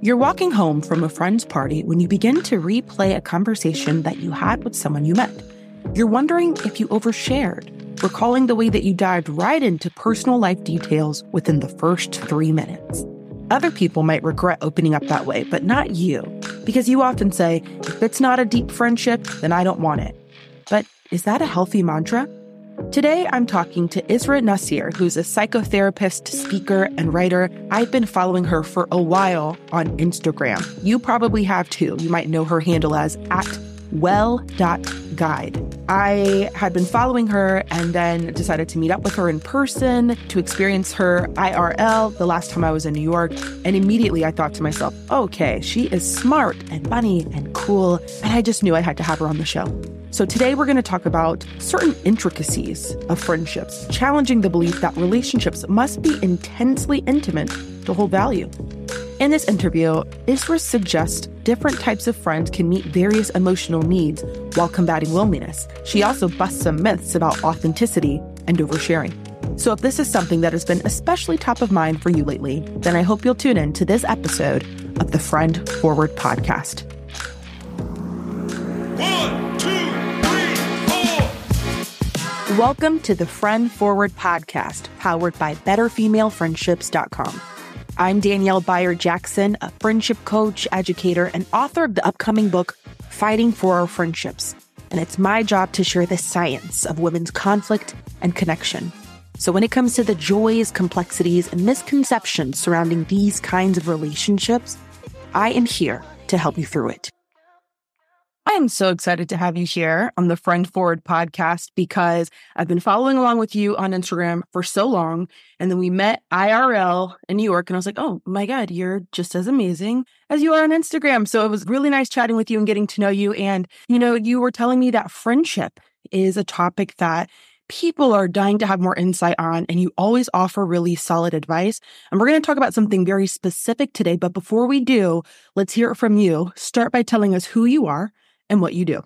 You're walking home from a friend's party when you begin to replay a conversation that you had with someone you met. You're wondering if you overshared, recalling the way that you dived right into personal life details within the first 3 minutes. Other people might regret opening up that way, but not you, because you often say, if it's not a deep friendship, then I don't want it. But is that a healthy mantra? Today, I'm talking to Isra Nasir, who's a psychotherapist, speaker, and writer. I've been following her for a while on Instagram. You probably have too. You might know her handle as @well.guide. I had been following her and then decided to meet up with her in person to experience her IRL the last time I was in New York. And immediately I thought to myself, okay, she is smart and funny and cool. And I just knew I had to have her on the show. So today we're going to talk about certain intricacies of friendships, challenging the belief that relationships must be intensely intimate to hold value. In this interview, Isra suggests different types of friends can meet various emotional needs while combating loneliness. She also busts some myths about authenticity and oversharing. So if this is something that has been especially top of mind for you lately, then I hope you'll tune in to this episode of the Friend Forward podcast. 1, 2, 3, 4. Welcome to the Friend Forward podcast, powered by BetterFemaleFriendships.com. I'm Danielle Beyer-Jackson, a friendship coach, educator, and author of the upcoming book, Fighting for Our Friendships. And it's my job to share the science of women's conflict and connection. So when it comes to the joys, complexities, and misconceptions surrounding these kinds of relationships, I am here to help you through it. I am so excited to have you here on the Friend Forward podcast because I've been following along with you on Instagram for so long. And then we met IRL in New York and I was like, oh my God, you're just as amazing as you are on Instagram. So it was really nice chatting with you and getting to know you. And, you were telling me that friendship is a topic that people are dying to have more insight on. And you always offer really solid advice. And we're going to talk about something very specific today. But before we do, let's hear it from you. Start by telling us who you are and what you do.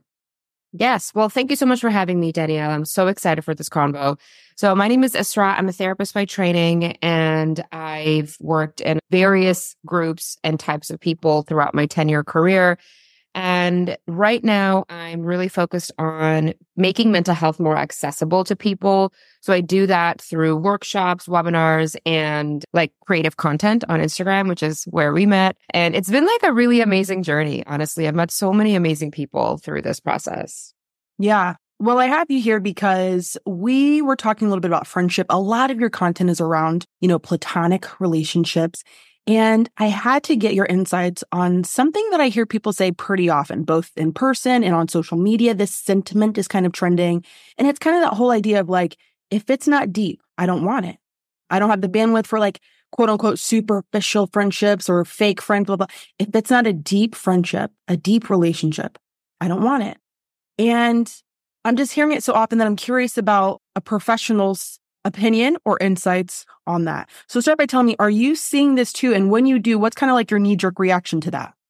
Yes. Well, thank you so much for having me, Danielle. I'm so excited for this convo. So my name is Isra. I'm a therapist by training, and I've worked in various groups and types of people throughout my 10-year career. And right now, I'm really focused on making mental health more accessible to people. So I do that through workshops, webinars, and creative content on Instagram, which is where we met. And it's been a really amazing journey. Honestly, I've met so many amazing people through this process. Yeah. Well, I have you here because we were talking a little bit about friendship. A lot of your content is around, platonic relationships. And I had to get your insights on something that I hear people say pretty often, both in person and on social media. This sentiment is kind of trending. And it's kind of that whole idea of if it's not deep, I don't want it. I don't have the bandwidth for quote unquote superficial friendships or fake friends, blah, blah. If it's not a deep friendship, a deep relationship, I don't want it. And I'm just hearing it so often that I'm curious about a professional's opinion or insights on that. So start by telling me, are you seeing this too? And when you do, what's kind of your knee-jerk reaction to that?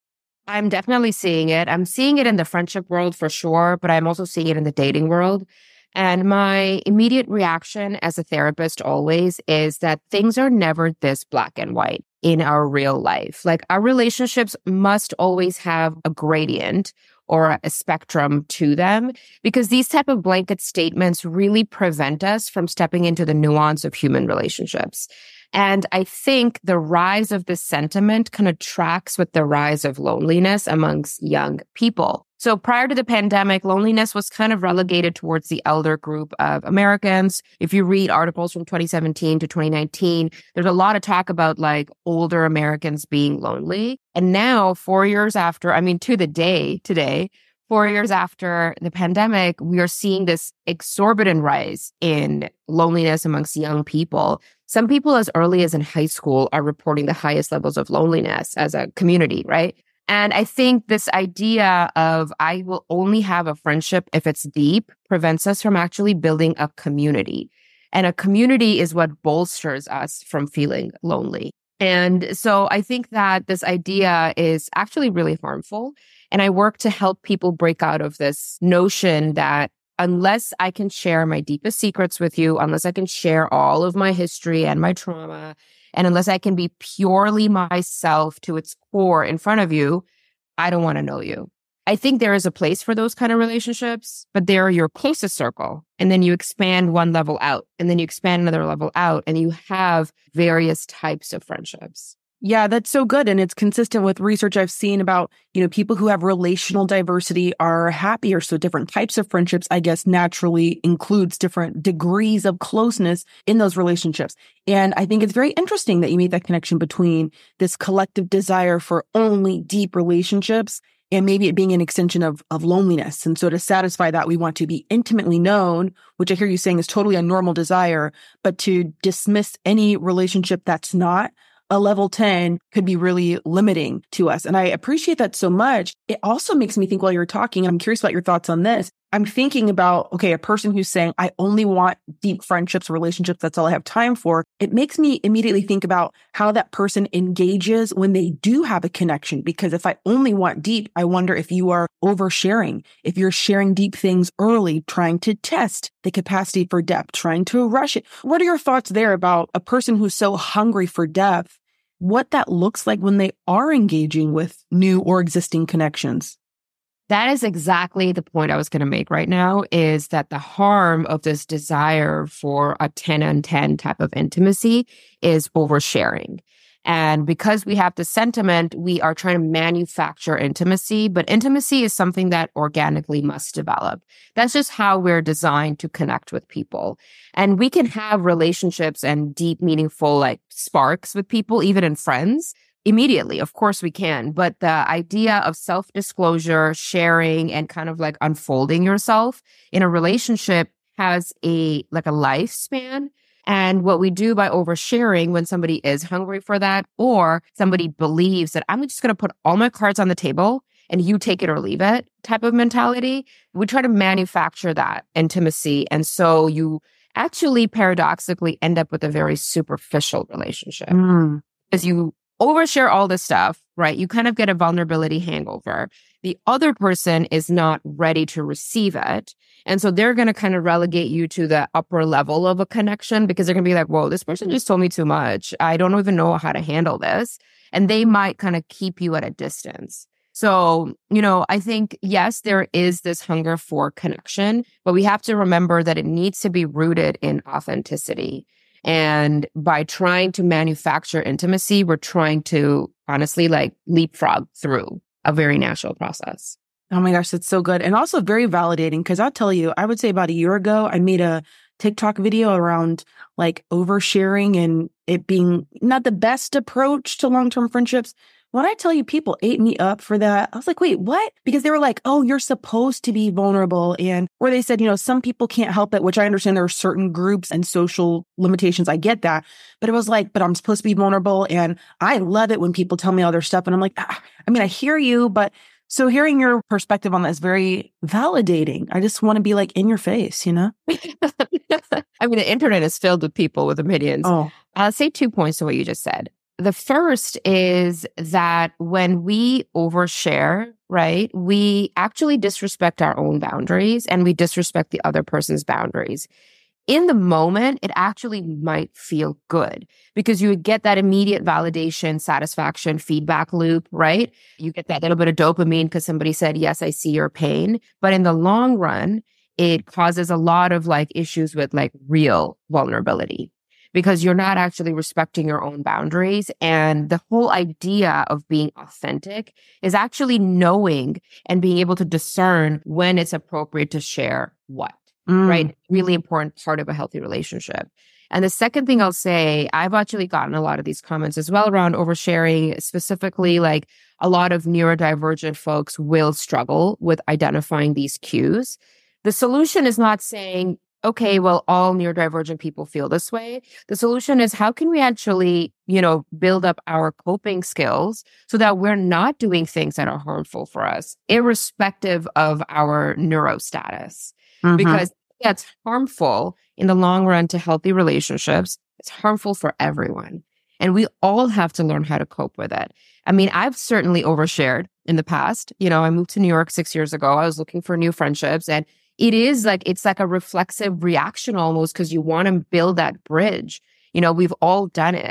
I'm definitely seeing it. I'm seeing it in the friendship world for sure, but I'm also seeing it in the dating world. And my immediate reaction as a therapist always is that things are never this black and white in our real life. Our relationships must always have a gradient or a spectrum to them, because these type of blanket statements really prevent us from stepping into the nuance of human relationships. And I think the rise of this sentiment kind of tracks with the rise of loneliness amongst young people. So prior to the pandemic, loneliness was kind of relegated towards the elder group of Americans. If you read articles from 2017 to 2019, there's a lot of talk about older Americans being lonely. And now, 4 years after, to the day today, 4 years after the pandemic, we are seeing this exorbitant rise in loneliness amongst young people. Some people as early as in high school are reporting the highest levels of loneliness as a community, right? And I think this idea of I will only have a friendship if it's deep prevents us from actually building a community. And a community is what bolsters us from feeling lonely. And so I think that this idea is actually really harmful. And I work to help people break out of this notion that unless I can share my deepest secrets with you, unless I can share all of my history and my trauma And unless I can be purely myself to its core in front of you, I don't want to know you. I think there is a place for those kind of relationships, but they're your closest circle. And then you expand one level out, and then you expand another level out, and you have various types of friendships. Yeah, that's so good. And it's consistent with research I've seen about, people who have relational diversity are happier. So different types of friendships, I guess, naturally includes different degrees of closeness in those relationships. And I think it's very interesting that you made that connection between this collective desire for only deep relationships and maybe it being an extension of loneliness. And so to satisfy that, we want to be intimately known, which I hear you saying is totally a normal desire, but to dismiss any relationship that's not a level 10 could be really limiting to us. And I appreciate that so much. It also makes me think while you're talking, I'm curious about your thoughts on this. I'm thinking about, a person who's saying, I only want deep friendships, relationships. That's all I have time for. It makes me immediately think about how that person engages when they do have a connection. Because if I only want deep, I wonder if you are oversharing, if you're sharing deep things early, trying to test the capacity for depth, trying to rush it. What are your thoughts there about a person who's so hungry for depth, what that looks like when they are engaging with new or existing connections? That is exactly the point I was going to make right now, is that the harm of this desire for a 10 on 10 type of intimacy is oversharing. And because we have the sentiment, we are trying to manufacture intimacy, but intimacy is something that organically must develop. That's just how we're designed to connect with people. And we can have relationships and deep, meaningful sparks with people, even in friends, immediately. Of course we can. But the idea of self-disclosure, sharing, and kind of unfolding yourself in a relationship has a lifespan. And what we do by oversharing when somebody is hungry for that, or somebody believes that I'm just going to put all my cards on the table and you take it or leave it type of mentality, we try to manufacture that intimacy. And so you actually paradoxically end up with a very superficial relationship. As you overshare all this stuff, right? You kind of get a vulnerability hangover. The other person is not ready to receive it. And so they're going to kind of relegate you to the upper level of a connection because they're going to be like, whoa, this person just told me too much. I don't even know how to handle this. And they might kind of keep you at a distance. So, I think, yes, there is this hunger for connection, but we have to remember that it needs to be rooted in authenticity. And by trying to manufacture intimacy, we're trying to honestly leapfrog through a very natural process. Oh my gosh, that's so good. And also very validating because I'll tell you, I would say about a year ago, I made a TikTok video around oversharing and it being not the best approach to long-term friendships. When I tell you people ate me up for that, I was like, wait, what? Because they were like, oh, you're supposed to be vulnerable. And where they said, some people can't help it, which I understand there are certain groups and social limitations. I get that. But it was but I'm supposed to be vulnerable. And I love it when people tell me all their stuff. And I'm like, I hear you. But so hearing your perspective on that is very validating. I just want to be in your face, The internet is filled with people with opinions. Oh. I'll say 2 points to what you just said. The first is that when we overshare, right, we actually disrespect our own boundaries and we disrespect the other person's boundaries. In the moment, it actually might feel good because you would get that immediate validation, satisfaction, feedback loop, right? You get that little bit of dopamine because somebody said, yes, I see your pain. But in the long run, it causes a lot of issues with real vulnerability. Because you're not actually respecting your own boundaries. And the whole idea of being authentic is actually knowing and being able to discern when it's appropriate to share what, right? Really important part of a healthy relationship. And the second thing I'll say, I've actually gotten a lot of these comments as well around oversharing, specifically a lot of neurodivergent folks will struggle with identifying these cues. The solution is not saying, okay, well, all neurodivergent people feel this way. The solution is how can we actually, build up our coping skills so that we're not doing things that are harmful for us, irrespective of our neurostatus. Because that's harmful in the long run to healthy relationships. It's harmful for everyone. And we all have to learn how to cope with it. I've certainly overshared in the past. I moved to New York 6 years ago. I was looking for new friendships and it is it's a reflexive reaction almost because you want to build that bridge. We've all done it.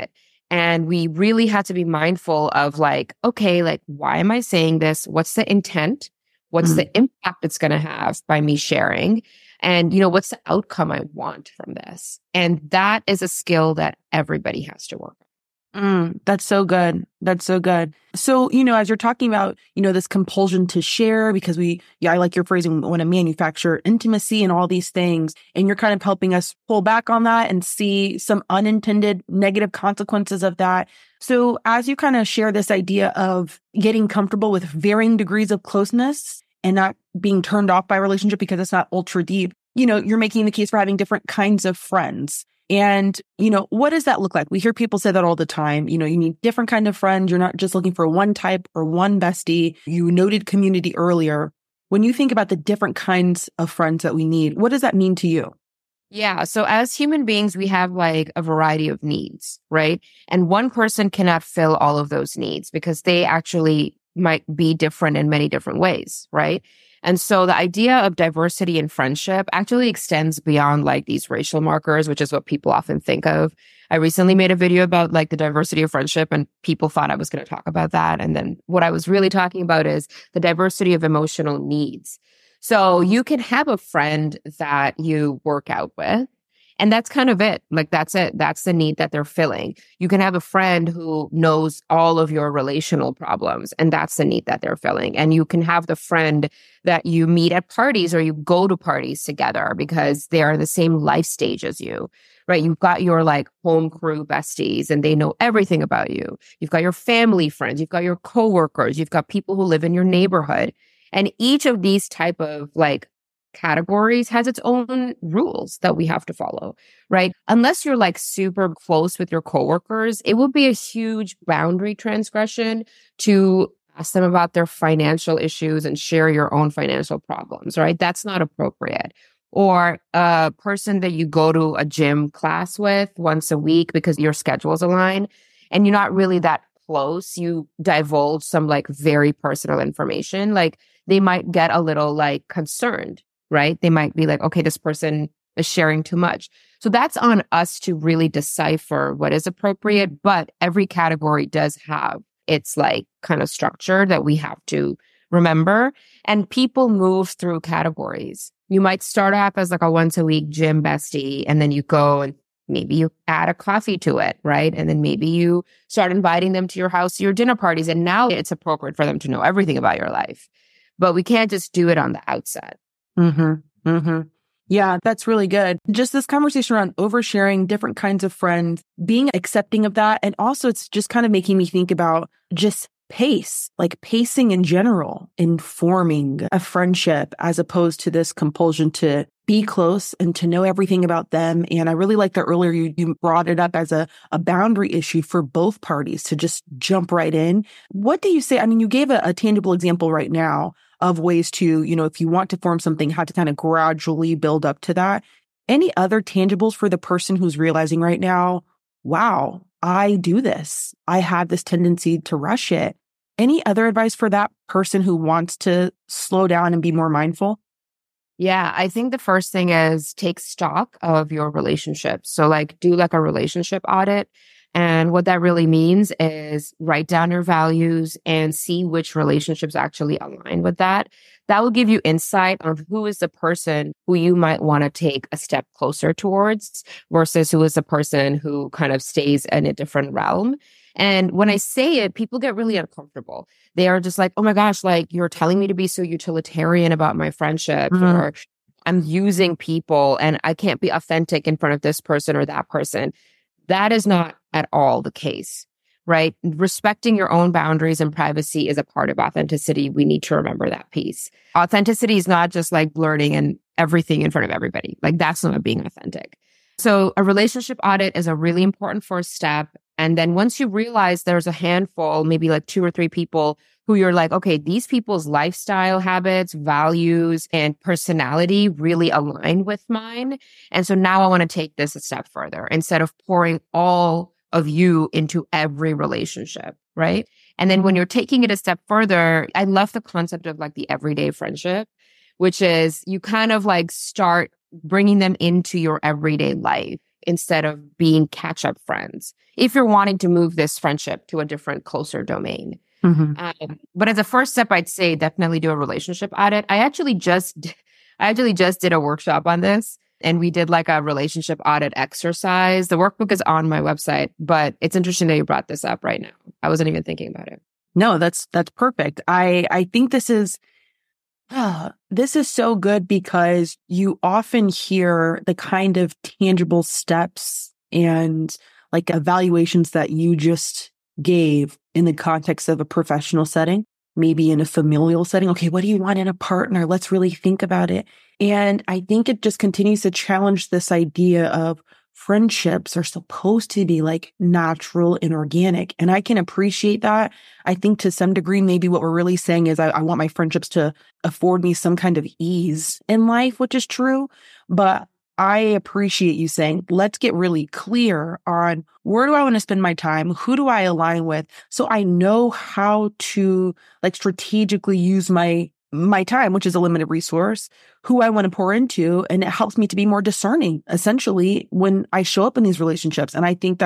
And we really had to be mindful of like, okay, like, why am I saying this? What's the intent? What's the impact it's going to have by me sharing? And, what's the outcome I want from this? And that is a skill that everybody has to work on. That's so good. That's so good. So, as you're talking about, this compulsion to share, because I like your phrasing, want to manufacture intimacy and all these things, and you're kind of helping us pull back on that and see some unintended negative consequences of that. So as you kind of share this idea of getting comfortable with varying degrees of closeness and not being turned off by a relationship because it's not ultra deep, you're making the case for having different kinds of friends. And, what does that look like? We hear people say that all the time. You need different kind of friends. You're not just looking for one type or one bestie. You noted community earlier. When you think about the different kinds of friends that we need, what does that mean to you? Yeah. So as human beings, we have like a variety of needs, right? And one person cannot fill all of those needs because they actually might be different in many different ways, right? And so the idea of diversity in friendship actually extends beyond like these racial markers, which is what people often think of. I recently made a video about like the diversity of friendship and people thought I was going to talk about that. And then what I was really talking about is the diversity of emotional needs. So you can have a friend that you work out with, and that's kind of it. Like, that's it. That's the need that they're filling. You can have a friend who knows all of your relational problems, and that's the need that they're filling. And you can have the friend that you meet at parties or you go to parties together because they are the same life stage as you, right? You've got your like home crew besties and they know everything about you. You've got your family friends. You've got your coworkers. You've got people who live in your neighborhood. And each of these type of like categories has its own rules that we have to follow, right? Unless you're like super close with your coworkers, it would be a huge boundary transgression to ask them about their financial issues and share your own financial problems, right? That's not appropriate. Or a person that you go to a gym class with once a week because your schedules align and you're not really that close, you divulge some like very personal information, like they might get a little like concerned, right? They might be like, okay, this person is sharing too much. So that's on us to really decipher what is appropriate. But every category does have its like kind of structure that we have to remember. And people move through categories. You might start off as like a once a week gym bestie, and then you go and maybe you add a coffee to it, right? And then maybe you start inviting them to your house, your dinner parties. And now it's appropriate for them to know everything about your life. But we can't just do it on the outset. Yeah, that's really good. Just this conversation around oversharing, different kinds of friends, being accepting of that. And also it's just kind of making me think about just pace, like pacing in general, informing a friendship as opposed to this compulsion to be close and to know everything about them. And I really like that earlier you brought it up as a boundary issue for both parties to just jump right in. What do you say? I mean, you gave a tangible example right now of ways to, if you want to form something, how to kind of gradually build up to that. Any other tangibles for the person who's realizing right now, wow, I do this. I have this tendency to rush it. Any other advice for that person who wants to slow down and be more mindful? Yeah, I think the first thing is take stock of your relationships. So like do like a relationship audit. And what that really means is write down your values and see which relationships actually align with that. That will give you insight on who is the person who you might want to take a step closer towards versus who is the person who kind of stays in a different realm. And when I say it, people get really uncomfortable. They are just like, oh my gosh, like you're telling me to be so utilitarian about my friendship, or I'm using people and I can't be authentic in front of this person or that person. That is not at all the case, right? Respecting your own boundaries and privacy is a part of authenticity. We need to remember that piece. Authenticity is not just like blurting and everything in front of everybody. Like that's not being authentic. So a relationship audit is a really important first step. And then once you realize there's a handful, maybe like 2 or 3 people who you're like, okay, these people's lifestyle habits, values, and personality really align with mine. And so now I want to take this a step further instead of pouring all of you into every relationship, right? And then when you're taking it a step further, I love the concept of like the everyday friendship, which is you kind of like start bringing them into your everyday life. instead of being catch-up friends if you're wanting to move this friendship to a different, closer domain. But as a first step, I'd say definitely do a relationship audit. I actually just did a workshop on this, and we did like a relationship audit exercise. The workbook is on my website, but it's interesting that you brought this up right now. I wasn't even thinking about it. No, that's perfect. I think this is so good because you often hear the kind of tangible steps and like evaluations that you just gave in the context of a professional setting, maybe in a familial setting. Okay, what do you want in a partner? Let's really think about it. And I think it just continues to challenge this idea of friendships are supposed to be like natural and organic. And I can appreciate that. I think to some degree, maybe what we're really saying is I want my friendships to afford me some kind of ease in life, which is true. But I appreciate you saying, let's get really clear on where do I want to spend my time? Who do I align with? So I know how to like strategically use my time, which is a limited resource, who I want to pour into. And it helps me to be more discerning, essentially, when I show up in these relationships. And I think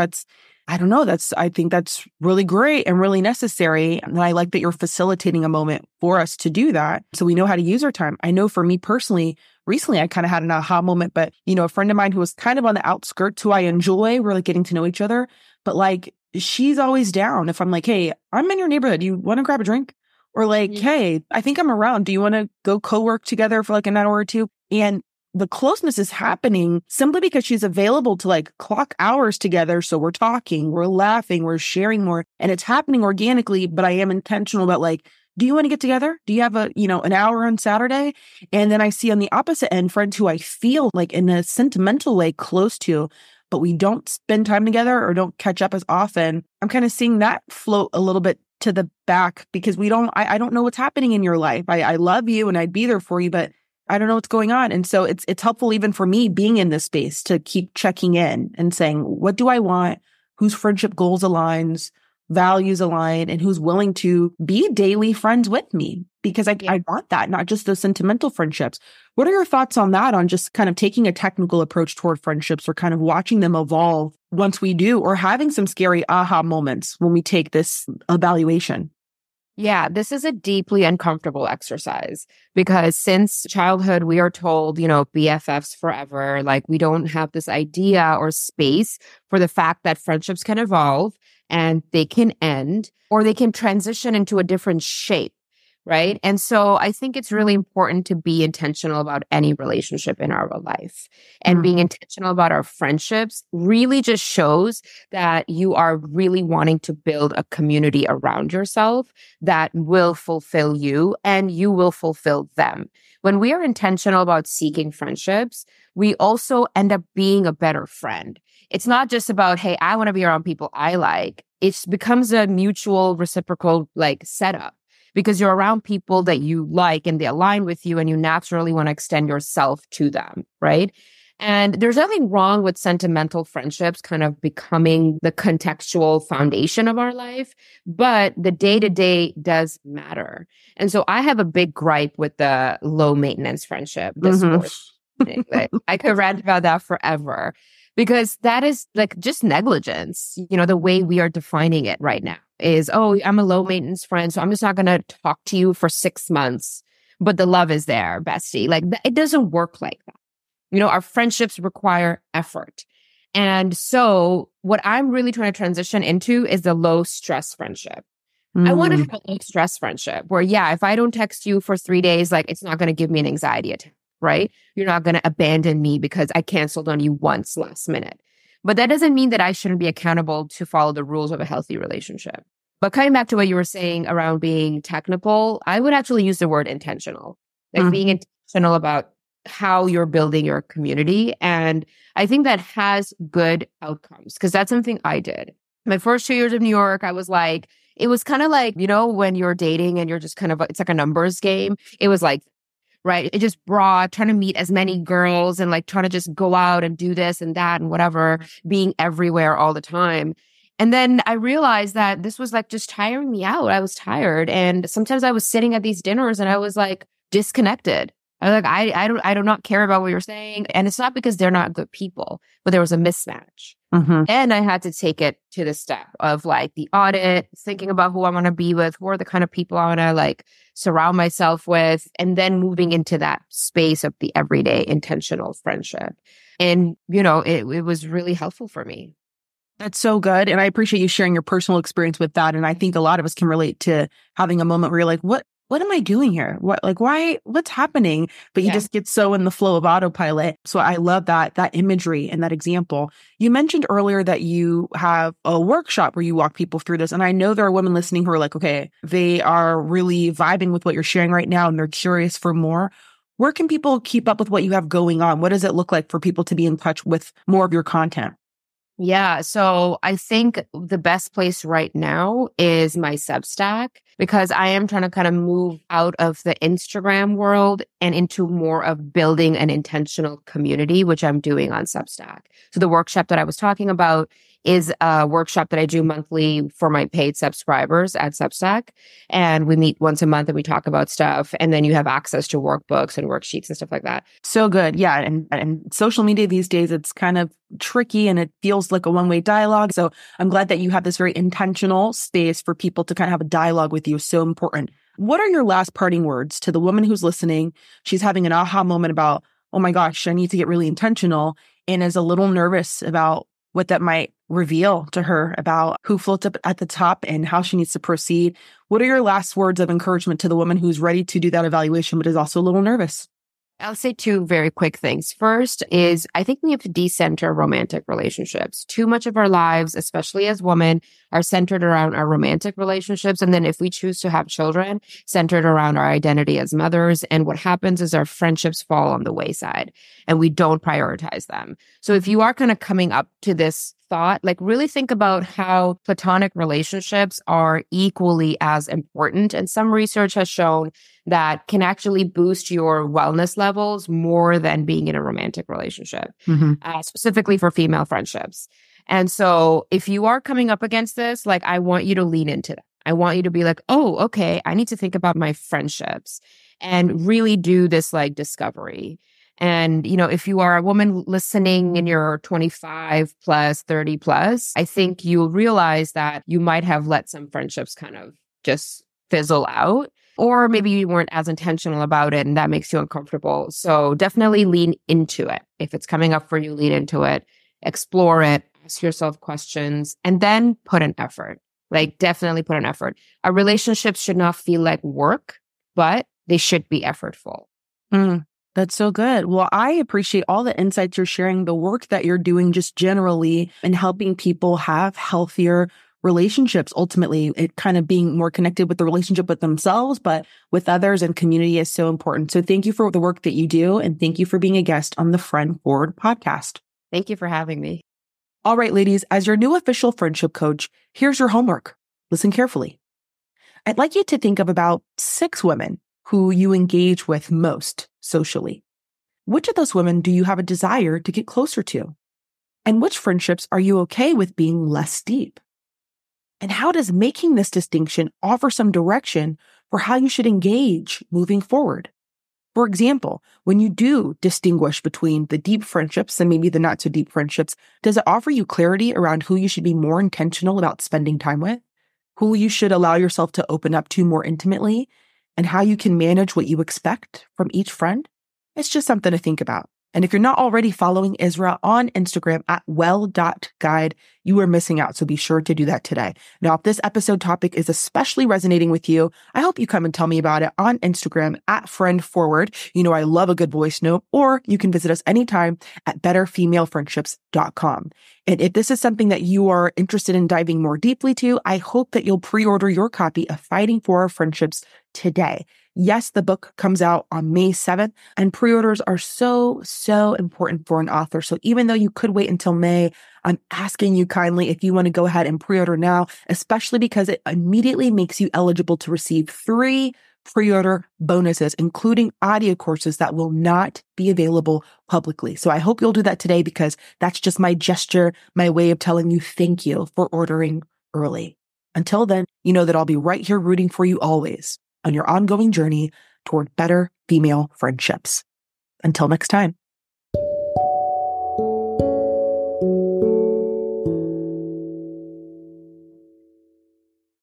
I think that's really great and really necessary. And I like that you're facilitating a moment for us to do that. So we know how to use our time. I know for me personally, recently I kind of had an aha moment, but a friend of mine who was kind of on the outskirts who I enjoy, we're like getting to know each other, but like, she's always down. If I'm like, hey, I'm in your neighborhood, you want to grab a drink? Or like, hey, I think I'm around. Do you want to go co-work together for like an hour or two? And the closeness is happening simply because she's available to like clock hours together. So we're talking, we're laughing, we're sharing more, and it's happening organically, but I am intentional about like, do you want to get together? Do you have an hour on Saturday? And then I see on the opposite end friends who I feel like in a sentimental way close to, but we don't spend time together or don't catch up as often. I'm kind of seeing that float a little bit to the back because I don't know what's happening in your life. I love you and I'd be there for you, but I don't know what's going on. And so it's helpful even for me being in this space to keep checking in and saying, what do I want? Whose friendship goals aligns, values align, and who's willing to be daily friends with me? Because I want that, not just those sentimental friendships. What are your thoughts on that, on just kind of taking a technical approach toward friendships or kind of watching them evolve once we do, or having some scary aha moments when we take this evaluation? Yeah, this is a deeply uncomfortable exercise because since childhood, we are told, BFFs forever. Like we don't have this idea or space for the fact that friendships can evolve and they can end or they can transition into a different shape. Right. And so I think it's really important to be intentional about any relationship in our life. And being intentional about our friendships really just shows that you are really wanting to build a community around yourself that will fulfill you and you will fulfill them. When we are intentional about seeking friendships, we also end up being a better friend. It's not just about, hey, I want to be around people I like. It becomes a mutual reciprocal setup. Because you're around people that you like and they align with you and you naturally want to extend yourself to them, right? And there's nothing wrong with sentimental friendships kind of becoming the contextual foundation of our life, but the day-to-day does matter. And so I have a big gripe with the low maintenance friendship discourse. I could rant about that forever because that is just negligence, the way we are defining it right now. Is, oh, I'm a low maintenance friend, so I'm just not going to talk to you for 6 months, but the love is there, bestie. It doesn't work like that. Our friendships require effort. And so what I'm really trying to transition into is the low stress friendship. I want to have a low stress friendship where, if I don't text you for 3 days, it's not going to give me an anxiety attack, right? You're not going to abandon me because I canceled on you once last minute. But that doesn't mean that I shouldn't be accountable to follow the rules of a healthy relationship. But coming back to what you were saying around being technical, I would actually use the word intentional, being intentional about how you're building your community. And I think that has good outcomes because that's something I did. My first 2 years of New York, I was it was kind of when you're dating and you're just kind of, it's like a numbers game. It was right? It just broad, trying to meet as many girls and trying to just go out and do this and that and whatever, being everywhere all the time. And then I realized that this was just tiring me out. I was tired. And sometimes I was sitting at these dinners and I was disconnected. I was like, I do not care about what you're saying. And it's not because they're not good people, but there was a mismatch. And I had to take it to the step of like the audit, thinking about who I want to be with, who are the kind of people I want to like surround myself with, and then moving into that space of the everyday intentional friendship. And, you know, it was really helpful for me. That's so good. And I appreciate you sharing your personal experience with that. And I think a lot of us can relate to having a moment where you're like, what am I doing here? What's happening? But you just get so in the flow of autopilot. So I love that imagery and that example. You mentioned earlier that you have a workshop where you walk people through this. And I know there are women listening who are like, okay, they are really vibing with what you're sharing right now and they're curious for more. Where can people keep up with what you have going on? What does it look like for people to be in touch with more of your content? Yeah. So I think the best place right now is my Substack, because I am trying to kind of move out of the Instagram world and into more of building an intentional community, which I'm doing on Substack. So the workshop that I was talking about is a workshop that I do monthly for my paid subscribers at Substack. And we meet once a month and we talk about stuff. And then you have access to workbooks and worksheets and stuff like that. So good. Yeah. And social media these days, it's kind of tricky and it feels like a one-way dialogue. So I'm glad that you have this very intentional space for people to kind of have a dialogue with you. So important. What are your last parting words to the woman who's listening? She's having an aha moment about, oh my gosh, I need to get really intentional, and is a little nervous about what that might reveal to her about who floats up at the top and how she needs to proceed. What are your last words of encouragement to the woman who's ready to do that evaluation, but is also a little nervous? I'll say two very quick things. First is I think we have to decenter romantic relationships. Too much of our lives, especially as women, are centered around our romantic relationships. And then if we choose to have children, centered around our identity as mothers. And what happens is our friendships fall on the wayside and we don't prioritize them. So if you are kind of coming up to this thought, like really think about how platonic relationships are equally as important. And some research has shown that can actually boost your wellness levels more than being in a romantic relationship, specifically for female friendships. And so if you are coming up against this, like I want you to lean into that. I want you to be like, oh, okay, I need to think about my friendships and really do this like discovery. And, you know, if you are a woman listening and you're 25 plus, 30 plus, I think you'll realize that you might have let some friendships kind of just fizzle out, or maybe you weren't as intentional about it and that makes you uncomfortable. So definitely lean into it. If it's coming up for you, lean into it, explore it, ask yourself questions, and then put an effort. Like definitely put an effort. Our relationships should not feel like work, but they should be effortful. That's so good. Well, I appreciate all the insights you're sharing, the work that you're doing just generally in helping people have healthier relationships. Ultimately, it kind of being more connected with the relationship with themselves, but with others, and community is so important. So thank you for the work that you do. And thank you for being a guest on the Friend Forward podcast. Thank you for having me. All right, ladies, as your new official friendship coach, here's your homework. Listen carefully. I'd like you to think of about 6 women who you engage with most socially. Which of those women do you have a desire to get closer to? And which friendships are you okay with being less deep? And how does making this distinction offer some direction for how you should engage moving forward? For example, when you do distinguish between the deep friendships and maybe the not so deep friendships, does it offer you clarity around who you should be more intentional about spending time with, who you should allow yourself to open up to more intimately, and how you can manage what you expect from each friend? It's just something to think about. And if you're not already following Isra on Instagram at well.guide, you are missing out. So be sure to do that today. Now, if this episode topic is especially resonating with you, I hope you come and tell me about it on Instagram at friendforward. You know, I love a good voice note, or you can visit us anytime at betterfemalefriendships.com. And if this is something that you are interested in diving more deeply to, I hope that you'll pre-order your copy of Fighting for Our Friendships today. Yes, the book comes out on May 7th, and pre-orders are so important for an author. So even though you could wait until May, I'm asking you kindly if you want to go ahead and pre-order now, especially because it immediately makes you eligible to receive 3 pre-order bonuses, including audio courses that will not be available publicly. So I hope you'll do that today, because that's just my gesture, my way of telling you thank you for ordering early. Until then, you know that I'll be right here rooting for you always on your ongoing journey toward better female friendships. Until next time.